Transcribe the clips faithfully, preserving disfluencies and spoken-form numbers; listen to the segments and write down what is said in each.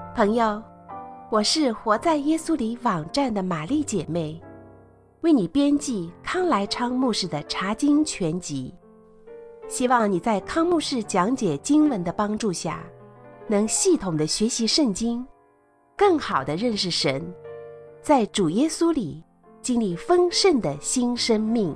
朋友，我是活在耶稣里网站的玛丽姐妹，为你编辑康来昌牧师的查经全集，希望你在康牧师讲解经文的帮助下，能系统的学习圣经，更好的认识神，在主耶稣里经历丰盛的新生命。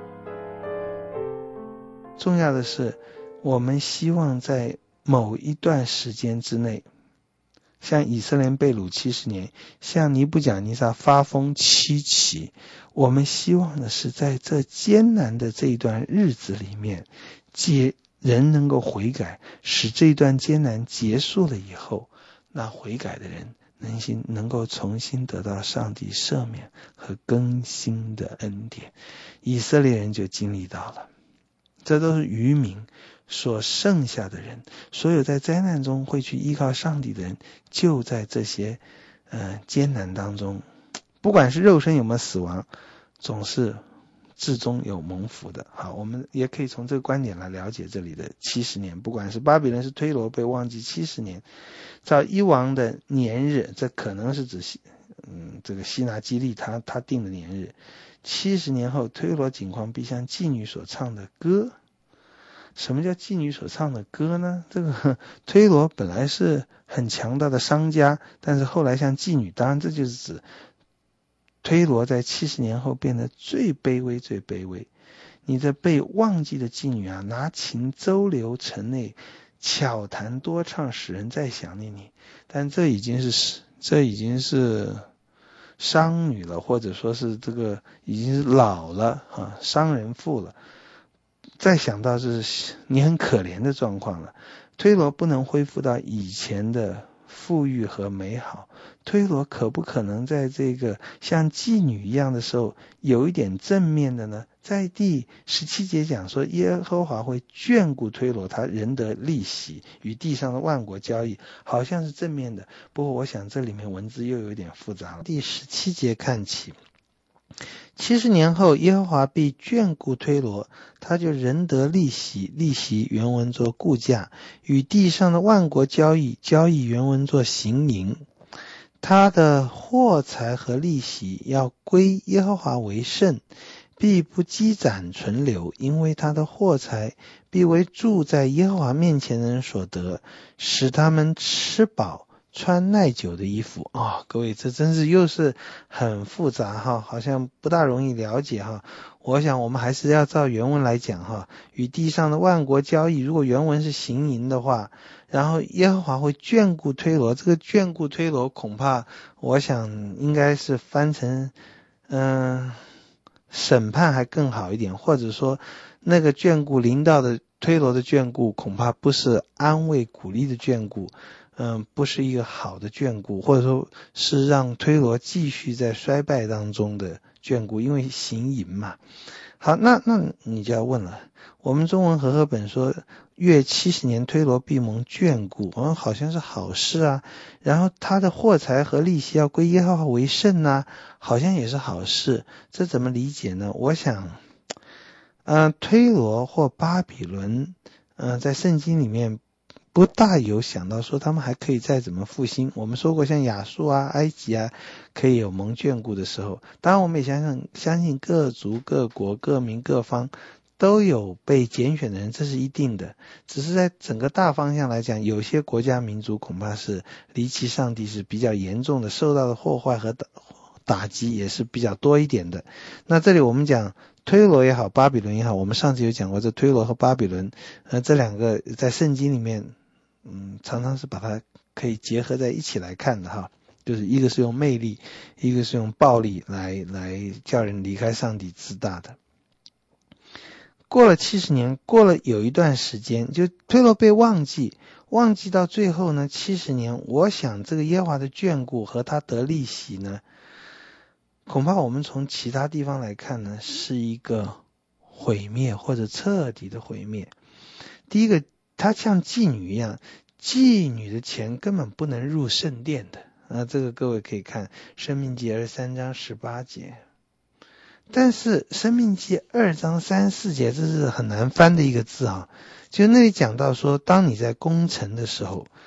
重要的是，我们希望在某一段时间之内，像以色列被掳七十年，像尼布甲尼撒发疯七期，我们希望的是在这艰难的这一段日子里面，借人能够悔改，使这一段艰难结束了以后，那悔改的人能心能够重新得到上帝赦免和更新的恩典。以色列人就经历到了，这都是渔民所剩下的人，所有在灾难中会去依靠上帝的人，就在这些呃艰难当中，不管是肉身有没有死亡，总是至终有蒙福的。好，我们也可以从这个观点来了解这里的七十年，不管是巴比伦是推罗被忘记七十年，照一王的年日，这可能是指嗯这个西拿基利他他定的年日，七十年后推罗景况必像妓女所唱的歌。什么叫妓女所唱的歌呢？这个推罗本来是很强大的商家，但是后来像妓女，当然这就是指推罗在七十年后变得最卑微最卑微。你这被忘记的妓女啊，拿琴周流城内，巧弹多唱，使人再想念你。但这已经是这已经是商女了，或者说是这个已经是老了啊，商人妇了。再想到是你很可怜的状况了，推罗不能恢复到以前的富裕和美好，推罗可不可能在这个像妓女一样的时候有一点正面的呢？在第十七节讲说，耶和华会眷顾推罗，他仍得利息，与地上的万国交易，好像是正面的，不过我想这里面文字又有一点复杂了。第十七节看起，七十年后耶和华必眷顾推罗，他就仍得利息，利息原文作估价，与地上的万国交易，交易原文作行营。他的货财和利息要归耶和华为圣，必不积攒存留，因为他的货财必为住在耶和华面前的人所得，使他们吃饱穿耐久的衣服啊、哦，各位，这真是又是很复杂哈，好像不大容易了解哈。我想我们还是要照原文来讲哈。与地上的万国交易，如果原文是行营的话，然后耶和华会眷顾推罗，这个眷顾推罗恐怕我想应该是翻成嗯、呃、审判还更好一点，或者说那个眷顾临到的推罗的眷顾恐怕不是安慰鼓励的眷顾，嗯，不是一个好的眷顾，或者说是让推罗继续在衰败当中的眷顾，因为行淫嘛。好，那那你就要问了，我们中文和合本说约七十年推罗必蒙眷顾，嗯，好像是好事啊。然后他的货财和利息要归耶和华为圣啊，好像也是好事。这怎么理解呢？我想，嗯、呃，推罗或巴比伦，嗯、呃，在圣经里面不大有想到说他们还可以再怎么复兴。我们说过像亚述啊、埃及啊可以有蒙眷顾的时候，当然我们也相信相信各族各国各民各方都有被拣选的人，这是一定的。只是在整个大方向来讲，有些国家民族恐怕是离弃上帝是比较严重的，受到的祸害和打击也是比较多一点的。那这里我们讲推罗也好，巴比伦也好，我们上次有讲过这推罗和巴比伦呃这两个在圣经里面嗯，常常是把它可以结合在一起来看的哈，就是一个是用魅力，一个是用暴力来来叫人离开上帝自大的。过了七十年，过了有一段时间，就推罗被忘记，忘记到最后呢，七十年，我想这个耶和华的眷顾和他得利息呢，恐怕我们从其他地方来看呢，是一个毁灭或者彻底的毁灭。第一个，她像妓女一样，妓女的钱根本不能入圣殿的啊，这个各位可以看申命记二十三章十八节。但是申命记二章三四节，这是很难翻的一个字啊，就那里讲到说，当你在攻城的时候，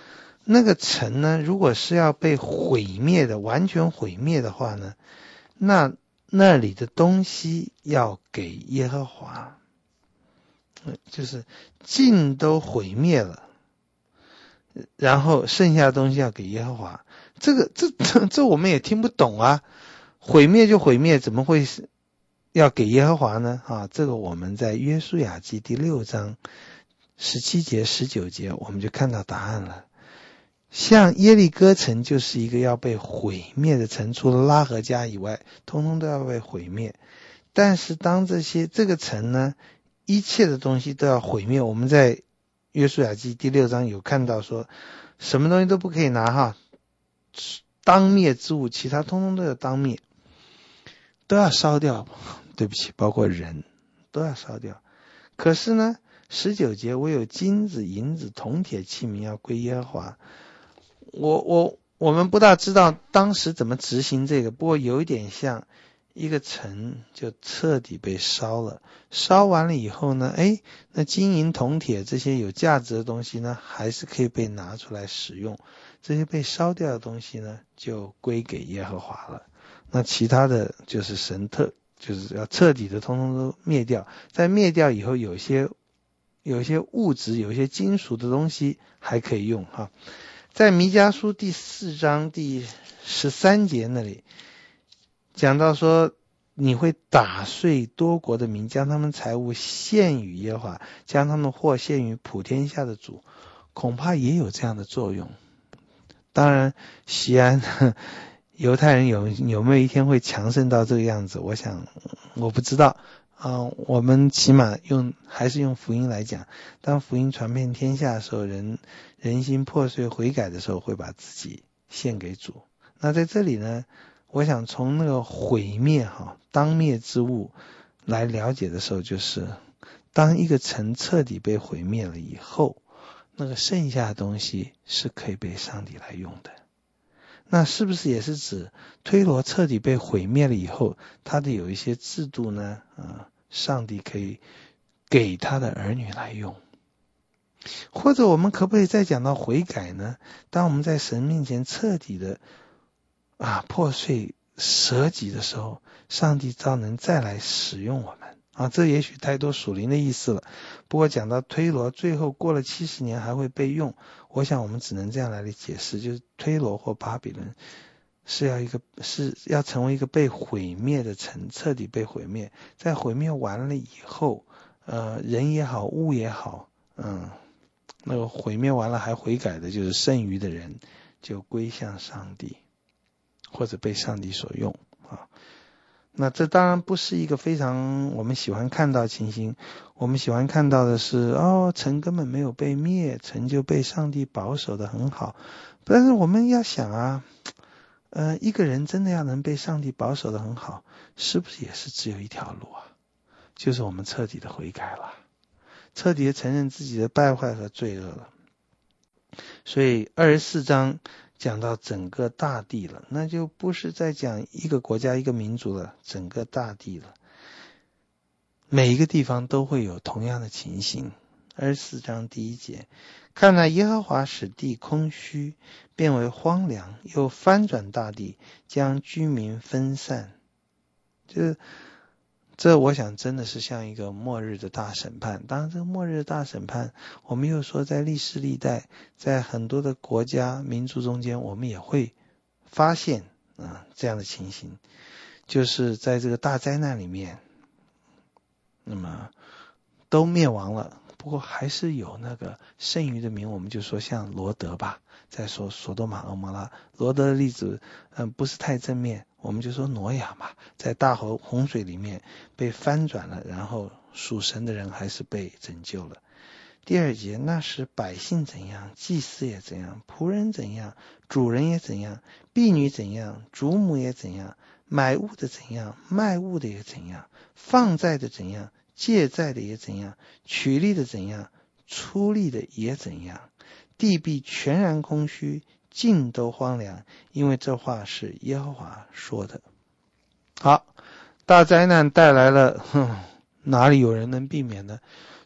那个城呢，如果是要被毁灭的，完全毁灭的话呢，那那里的东西要给耶和华，就是尽都毁灭了，然后剩下的东西要给耶和华。这个这这这我们也听不懂啊，毁灭就毁灭，怎么会要给耶和华呢？啊，这个我们在约书亚记第六章十七节十九节我们就看到答案了。像耶利哥城就是一个要被毁灭的城，除了拉合家以外，通通都要被毁灭。但是当这些这个城呢，一切的东西都要毁灭，我们在约书亚记第六章有看到说，什么东西都不可以拿哈，当灭之物，其他通通都要当灭，都要烧掉。对不起，包括人都要烧掉。可是呢，十九节唯有金子、银子、铜铁器皿要归耶和华。我我我们不大知道当时怎么执行这个，不过有一点像一个城就彻底被烧了，烧完了以后呢，哎，那金银铜铁这些有价值的东西呢，还是可以被拿出来使用，这些被烧掉的东西呢，就归给耶和华了。那其他的就是神特，就是要彻底的通通都灭掉。在灭掉以后，有些有些物质，有些金属的东西还可以用哈。在弥迦书第四章第十三节那里讲到说，你会打碎多国的民，将他们财物献与耶和华，将他们货献于普天下的主，恐怕也有这样的作用。当然西安犹太人有有没有一天会强盛到这个样子，我想我不知道啊、呃，我们起码用还是用福音来讲，当福音传遍天下的时候，人人心破碎悔改的时候，会把自己献给主。那在这里呢，我想从那个毁灭哈当灭之物来了解的时候，就是当一个城彻底被毁灭了以后，那个剩下的东西是可以被上帝来用的。那是不是也是指推罗彻底被毁灭了以后，他的有一些制度呢、呃、上帝可以给他的儿女来用？或者我们可不可以再讲到悔改呢？当我们在神面前彻底的啊破碎舍己的时候，上帝照能再来使用我们啊，这也许太多属灵的意思了。不过讲到推罗最后过了七十年还会被用，我想我们只能这样来解释，就是推罗或巴比伦是要一个是要成为一个被毁灭的城，彻底被毁灭。在毁灭完了以后，呃，人也好，物也好，嗯，那个毁灭完了还悔改的，就是剩余的人就归向上帝，或者被上帝所用啊。那这当然不是一个非常我们喜欢看到的情形，我们喜欢看到的是哦，城根本没有被灭，城就被上帝保守得很好。但是我们要想啊，呃，一个人真的要能被上帝保守得很好，是不是也是只有一条路啊？就是我们彻底的悔改了，彻底的承认自己的败坏和罪恶了。所以二十四章讲到整个大地了，那就不是在讲一个国家一个民族了，整个大地了，每一个地方都会有同样的情形。二十四章第一节，看来耶和华使地空虚，变为荒凉，又翻转大地，将居民分散。就是这我想真的是像一个末日的大审判。当然这个末日的大审判，我们又说在历史历代，在很多的国家民族中间，我们也会发现啊这样的情形，就是在这个大灾难里面，那么都灭亡了，不过还是有那个剩余的民，我们就说像罗德吧，再说索多玛蛾摩拉。罗德的例子嗯不是太正面，我们就说挪亚嘛，在大洪洪水里面被翻转了，然后属神的人还是被拯救了。第二节，那时百姓怎样，祭司也怎样，仆人怎样，主人也怎样，婢女怎样，主母也怎样，买物的怎样，卖物的也怎样，放债的怎样，借债的也怎样，取利的怎样，出利的也怎样，地必全然空虚，尽都荒凉，因为这话是耶和华说的。好，大灾难带来了，哼，哪里有人能避免呢？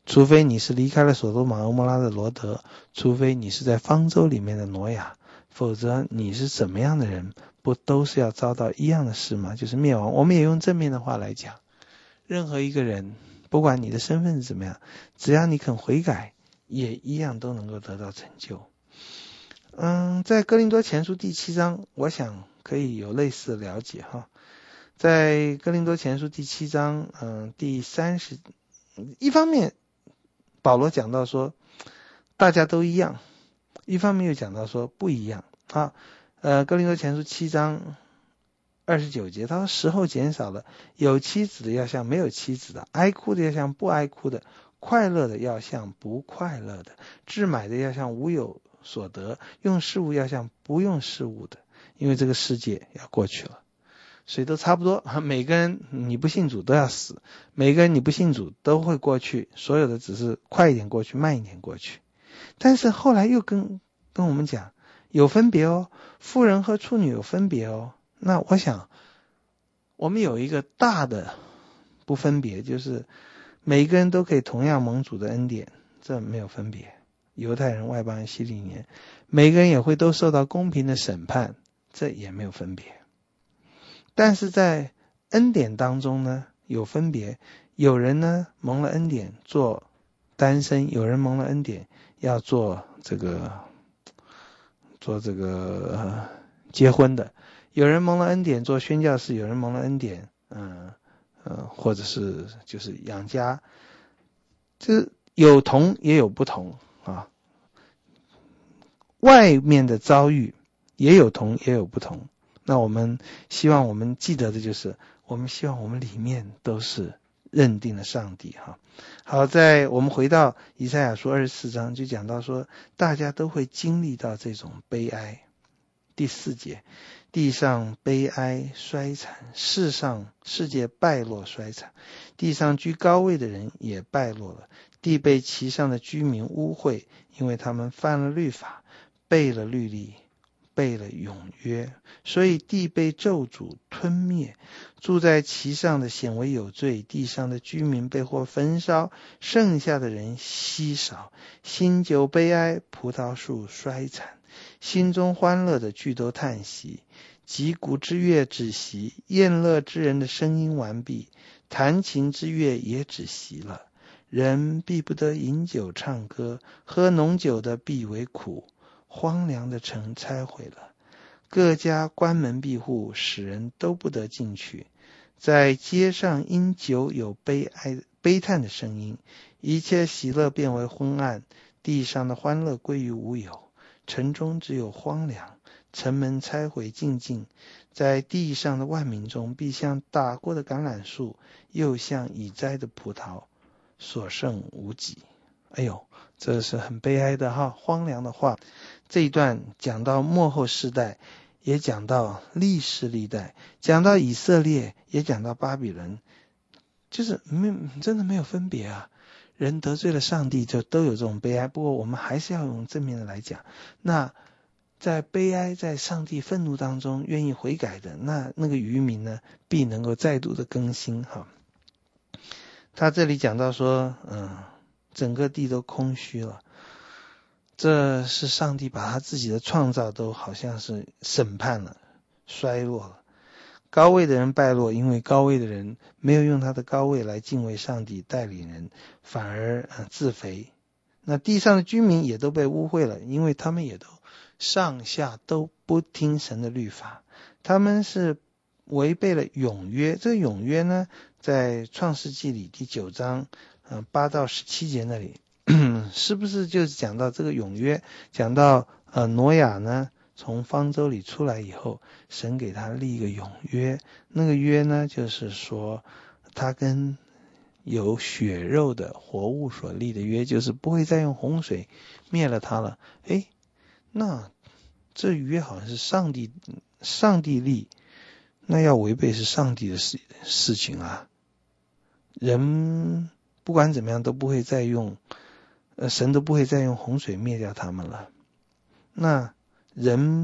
除非你是离开了索多玛俄摩拉的罗德，除非你是在方舟里面的挪亚，否则你是怎么样的人，不都是要遭到一样的事吗？就是灭亡。我们也用正面的话来讲，任何一个人，不管你的身份是怎么样，只要你肯悔改，也一样都能够得到成就。嗯，在哥林多前书第七章，我想可以有类似的了解哈。在哥林多前书第七章，嗯，第三十，一方面保罗讲到说大家都一样，一方面又讲到说不一样啊。呃，哥林多前书七章二十九节，他说时候减少了，有妻子的要像没有妻子的，哀哭的要像不哀哭的，快乐的要像不快乐的，置买的要像无有所得，用事物要像不用事物的，因为这个世界要过去了。所以都差不多，每个人你不信主都要死，每个人你不信主都会过去，所有的只是快一点过去，慢一点过去。但是后来又跟跟我们讲有分别哦，妇人和处女有分别哦。那我想我们有一个大的不分别，就是每个人都可以同样蒙主的恩典，这没有分别。犹太人、外邦人、希利尼人，每个人也会都受到公平的审判，这也没有分别。但是在恩典当中呢，有分别，有人呢蒙了恩典做单身，有人蒙了恩典要做这个做这个、呃、结婚的，有人蒙了恩典做宣教士，有人蒙了恩典嗯呃或者是就是养家，这有同也有不同啊。外面的遭遇也有同也有不同。那我们希望我们记得的就是，我们希望我们里面都是认定了上帝哈。好，在我们回到以赛亚书二十四章，就讲到说，大家都会经历到这种悲哀。第四节，地上悲哀衰残，世上世界败落衰残，地上居高位的人也败落了，地被其上的居民污秽，因为他们犯了律法，背了律例，背了永约，所以地被咒诅吞灭，住在其上的显为有罪，地上的居民被火焚烧，剩下的人稀少，新酒悲哀，葡萄树衰残，心中欢乐的俱都叹息，击鼓之乐止息，宴乐之人的声音完毕，弹琴之乐也止息了，人必不得饮酒唱歌，喝浓酒的必为苦，荒凉的城拆毁了，各家关门闭户，使人都不得进去，在街上因酒有悲哀悲叹的声音，一切喜乐变为昏暗，地上的欢乐归于无有，城中只有荒凉，城门拆毁尽尽，在地上的万民中必像打过的橄榄树，又像已摘的葡萄，所剩无几。哎呦，这是很悲哀的哈，荒凉的话。这一段讲到末后世代，也讲到历世历代，讲到以色列，也讲到巴比伦，就是没真的没有分别啊。人得罪了上帝就都有这种悲哀，不过我们还是要用正面的来讲。那在悲哀在上帝愤怒当中愿意悔改的，那那个渔民呢必能够再度的更新哈。他这里讲到说嗯，整个地都空虚了，这是上帝把他自己的创造都好像是审判了，衰落了。高位的人败落，因为高位的人没有用他的高位来敬畏上帝带领人，反而、呃、自肥。那地上的居民也都被污秽了，因为他们也都上下都不听神的律法，他们是违背了永约。这个永约呢，在创世纪里第九章呃八到十七节那里是不是就是讲到这个永约，讲到呃挪亚呢从方舟里出来以后，神给他立一个永约，那个约呢就是说他跟有血肉的活物所立的约，就是不会再用洪水灭了他了。诶，那这约好像是上帝上帝立，那要违背是上帝的事事情啊。人不管怎么样都不会再用呃，神都不会再用洪水灭掉他们了。那人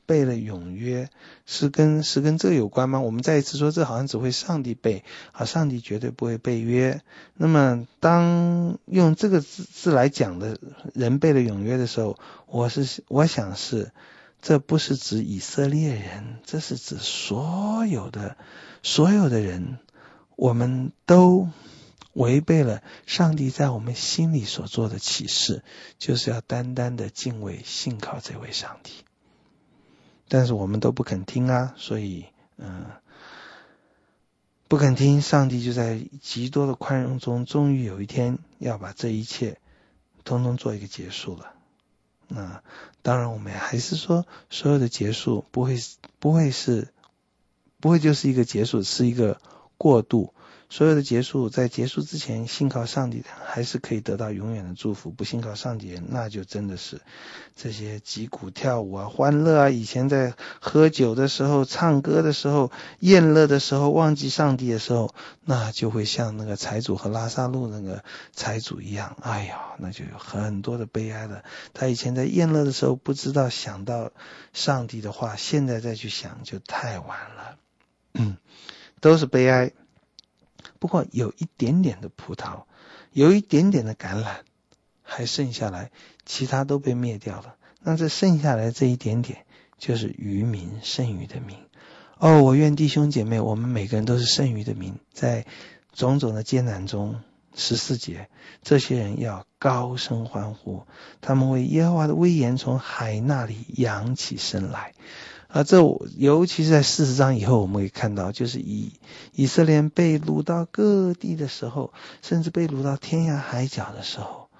背了永约，是跟是跟这个有关吗？我们再一次说，这好像只会上帝背啊，上帝绝对不会背约。那么当用这个字字来讲的人背了永约的时候，我是我想是这不是指以色列人，这是指所有的所有的人，我们都违背了上帝在我们心里所做的启示，就是要单单的敬畏信靠这位上帝。但是我们都不肯听啊，所以嗯，不肯听，上帝就在极多的宽容中，终于有一天要把这一切通通做一个结束了。那当然我们还是说，所有的结束不会不会是不会就是一个结束，是一个过渡。所有的结束，在结束之前，信靠上帝的还是可以得到永远的祝福，不信靠上帝的那就真的是这些击鼓跳舞啊，欢乐啊，以前在喝酒的时候，唱歌的时候，宴乐的时候，忘记上帝的时候，那就会像那个财主和拉撒路那个财主一样，哎呀，那就有很多的悲哀了。他以前在宴乐的时候不知道想到上帝的话，现在再去想就太晚了。嗯，都是悲哀。不过有一点点的葡萄，有一点点的橄榄还剩下来，其他都被灭掉了。那这剩下来这一点点就是余民，剩余的民。哦，我愿弟兄姐妹，我们每个人都是剩余的民，在种种的艰难中，十四节，这些人要高声欢呼，他们为耶和华的威严从海那里扬起身来。啊，这尤其是在四十章以后，我们可以看到，就是以以色列被掳到各地的时候，甚至被掳到天涯海角的时候，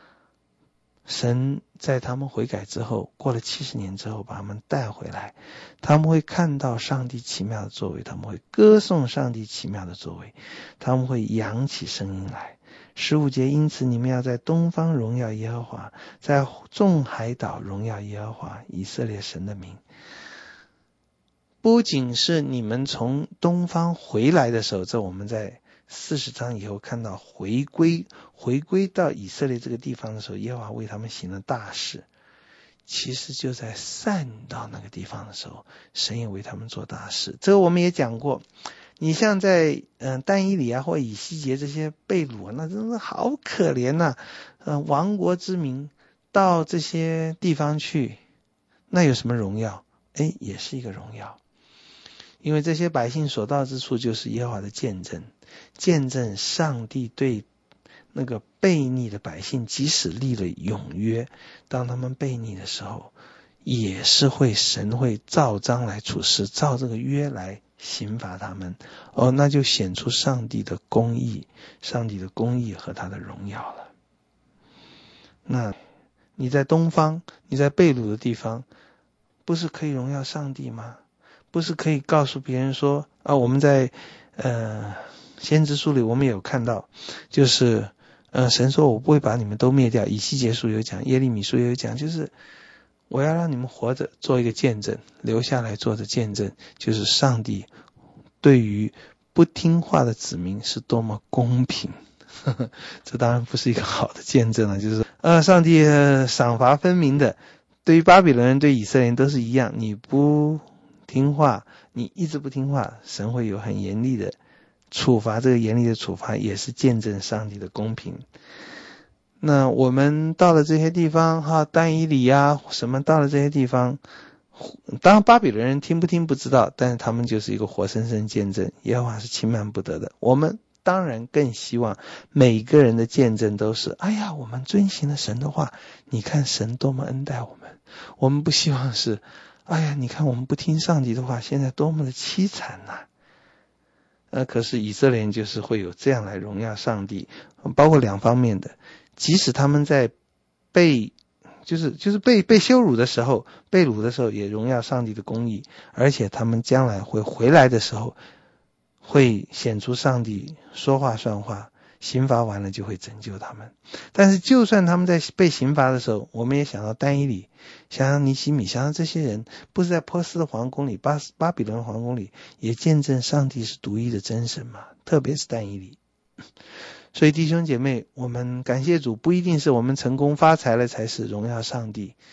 神在他们悔改之后，过了七十年之后，把他们带回来，他们会看到上帝奇妙的作为，他们会歌颂上帝奇妙的作为，他们会扬起声音来。十五节，因此你们要在东方荣耀耶和华，在众海岛荣耀耶和华以色列神的名。不仅是你们从东方回来的时候，这我们在四十章以后看到回归回归到以色列这个地方的时候，耶和华为他们行了大事。其实就在散到那个地方的时候，神也为他们做大事。这个我们也讲过，你像在嗯、呃、但以理啊或以西结这些被掳，那真是好可怜呐、啊！呃，亡国之民到这些地方去，那有什么荣耀？哎，也是一个荣耀。因为这些百姓所到之处就是耶和华的见证，见证上帝对那个悖逆的百姓，即使立了永约，当他们悖逆的时候，也是会神会照章来处事，照这个约来刑罚他们。哦，那就显出上帝的公义，上帝的公义和他的荣耀了。那你在东方，你在被掳的地方，不是可以荣耀上帝吗？不是可以告诉别人说啊，我们在呃先知书里我们有看到，就是呃神说我不会把你们都灭掉，以西结书有讲，耶利米书有讲，就是我要让你们活着做一个见证，留下来做的见证，就是上帝对于不听话的子民是多么公平。呵呵，这当然不是一个好的见证了，就是呃上帝呃赏罚分明的，对于巴比伦人对以色列人都是一样，你不听话，你一直不听话，神会有很严厉的处罚，这个严厉的处罚也是见证上帝的公平。那我们到了这些地方哈，但以理啊什么到了这些地方，当然巴比伦人听不听不知道，但是他们就是一个活生生见证，耶和华是轻慢不得的。我们当然更希望每个人的见证都是，哎呀，我们遵行了神的话，你看神多么恩待我们。我们不希望是，哎呀，你看我们不听上帝的话，现在多么的凄惨呐、啊！呃，可是以色列人就是会有这样来荣耀上帝，包括两方面的，即使他们在被就是就是被被羞辱的时候，被掳的时候也荣耀上帝的公义，而且他们将来会回来的时候，会显出上帝说话算话，刑罚完了就会拯救他们。但是就算他们在被刑罚的时候，我们也想到但以理，想到尼希米，想到这些人不是在波斯的皇宫里，巴巴比伦皇宫里也见证上帝是独一的真神嘛，特别是但以理。所以弟兄姐妹，我们感谢主，不一定是我们成功发财了才是荣耀上帝，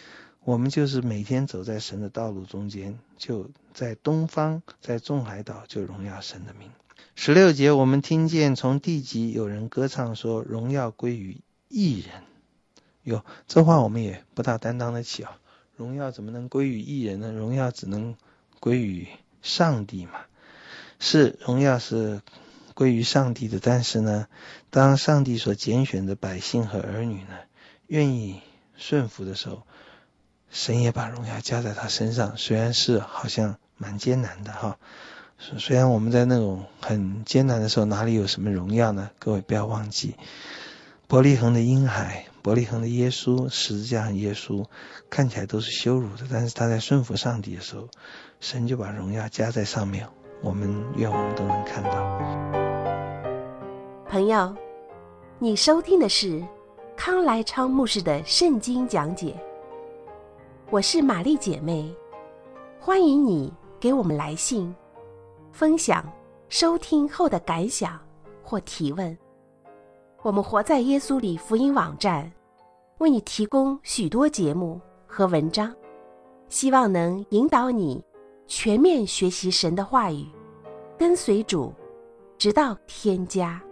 我们就是每天走在神的道路中间，就在东方，在众海岛就荣耀神的名。十六节我们听见从地极有人歌唱说，荣耀归于义人。哟，这话我们也不大担当得起啊！荣耀怎么能归于义人呢？荣耀只能归于上帝嘛。是，荣耀是归于上帝的，但是呢，当上帝所拣选的百姓和儿女呢，愿意顺服的时候，神也把荣耀加在他身上，虽然是好像蛮艰难的哈。虽然我们在那种很艰难的时候，哪里有什么荣耀呢？各位不要忘记，伯利恒的婴孩，伯利恒的耶稣，十字架上耶稣看起来都是羞辱的，但是他在顺服上帝的时候，神就把荣耀加在上面。我们愿我们都能看到。 朋友，你收听的是康来昌牧师的圣经讲解。我是玛丽姐妹，欢迎你给我们来信，分享收听后的感想或提问。我们活在耶稣里福音网站为你提供许多节目和文章，希望能引导你全面学习神的话语，跟随主，直到天家。